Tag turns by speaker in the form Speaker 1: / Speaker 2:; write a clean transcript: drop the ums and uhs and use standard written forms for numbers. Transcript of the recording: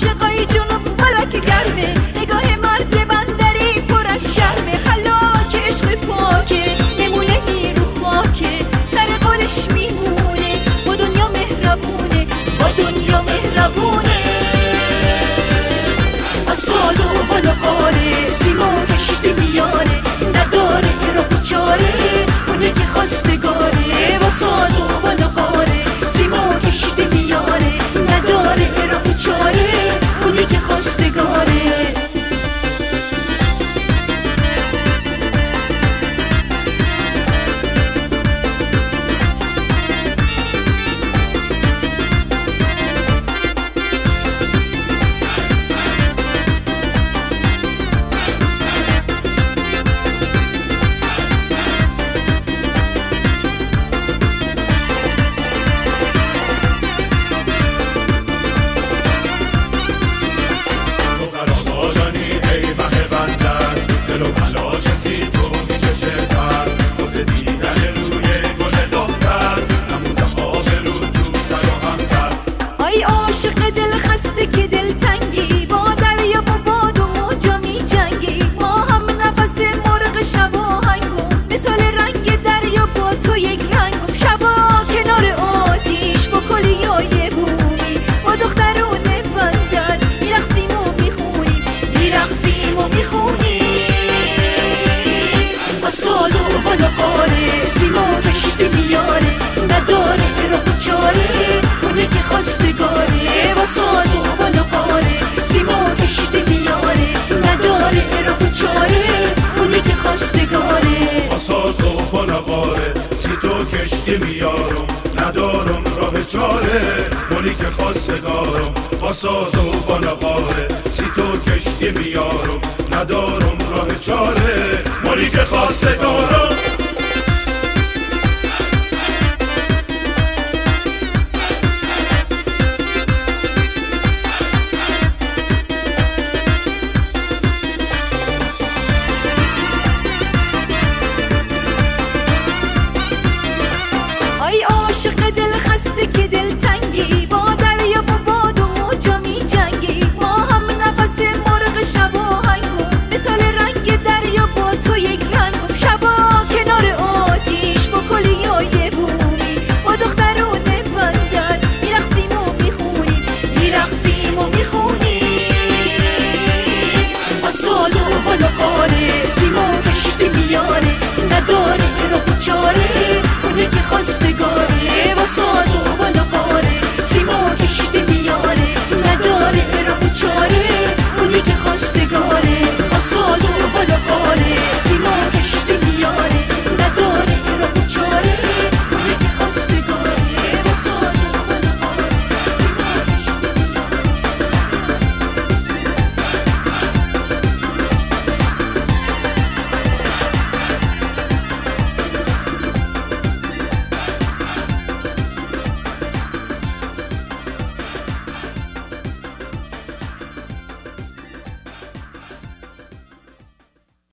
Speaker 1: عاشقای جنوب فلک گرمه، نگاه مرد بندری پر از شرمه، خلاک عشق پاکه نمونه نیرو خاکه، سر قولش میمونه با دنیا مهربونه، با دنیا مهربونه. از ساز و بلغاره سیما کشیده میاره، نداره راه و چاره اونه که خواستگاره. با ساز و بلغاره سیما کشیده میاره، نداره راه و چاره اونه که خواستگاره. عاشق دل خسته که دل تنگی، با دریا و باد و موجا می جنگی، ما هم نفس مرغ شب آهنگم، مثال رنگ دریا با تو یک رنگم. شبا کنار آتیش با کلیای بومی، با دخترون بندر میرقصیم و میخونیم، میرقصیم و میخونیم. از ساز و بلغاره سیما کشیده میاره، نداره راه و چاره اونه که خواستگاره. با ساز و بلغاره سیما کشیده میاره، نداره راه و چاره اونه که خواستگاره.
Speaker 2: با ساز و بلغاره سی تو کشتی میارم، ندارم راه چاره اونی که خواستگارم. با ساز و بلغاره سی تو کشتی میارم، ندارم راه چاره اونی که خواستگارم.